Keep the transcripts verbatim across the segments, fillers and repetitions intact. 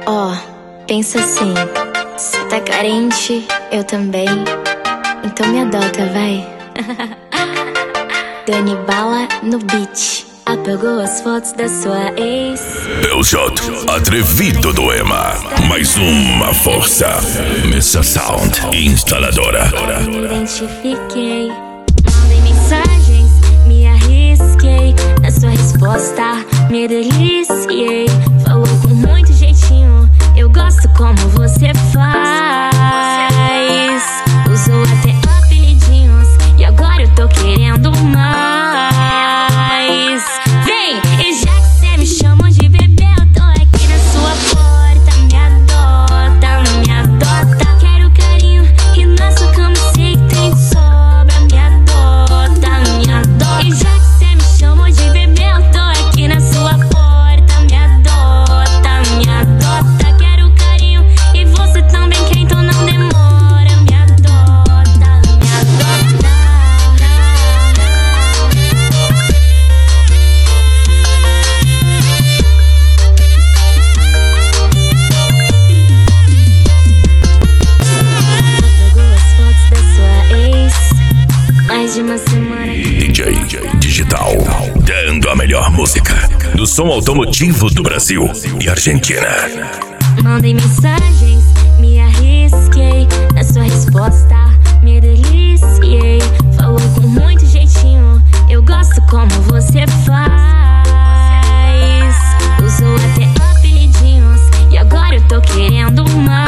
Ó, pensa assim, cê tá carente, eu também. Então me adota, vai. Dani Bala no beat. Apagou as fotos da sua ex. Belshot, atrevido do Ema. Mais uma força. Missa Sound, instaladora. Me identifiquei, mandei mensagens, me arrisquei. Na sua resposta, me deliciei. Falou com muito jeitinho, eu gosto como você faz. Usou até apelidinhos e agora eu tô querendo mais. Vem, e já que cê me chamou de bebê, eu tô aqui na sua porta. Me adota, me adota. Quero carinho e na sua cama sei que tem de sobra. Me adota, me adota. E já que cê me chamou de bebê, eu tô aqui na sua porta. Me adota, me adota. Quero carinho e você também quer, então não demora. Me adota, me adota. Apagou as fotos da sua ex. Mais de uma semana que D J Digital, dando a melhor música do som automotivo do Brasil e Argentina. mandei mensagens, me arrisquei. Na sua resposta, me deliciei. Falou com muito jeitinho, eu gosto como você faz. Usou até apelidinhos e agora eu tô querendo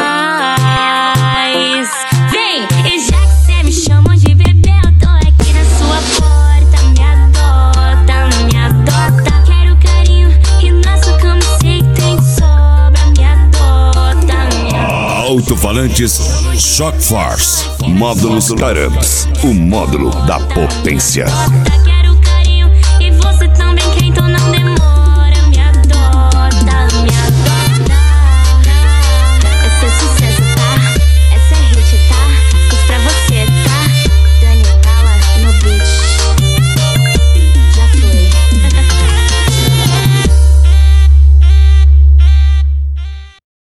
mais. Vem, e já que cê me chamou de bebê, eu tô aqui na sua porta. Me adota, me adota. Quero carinho e na sua cama sei que tem de sobra. Me adota, me adota. Alto-falantes Shock Force. Módulos Caramps. O módulo da potência. Quero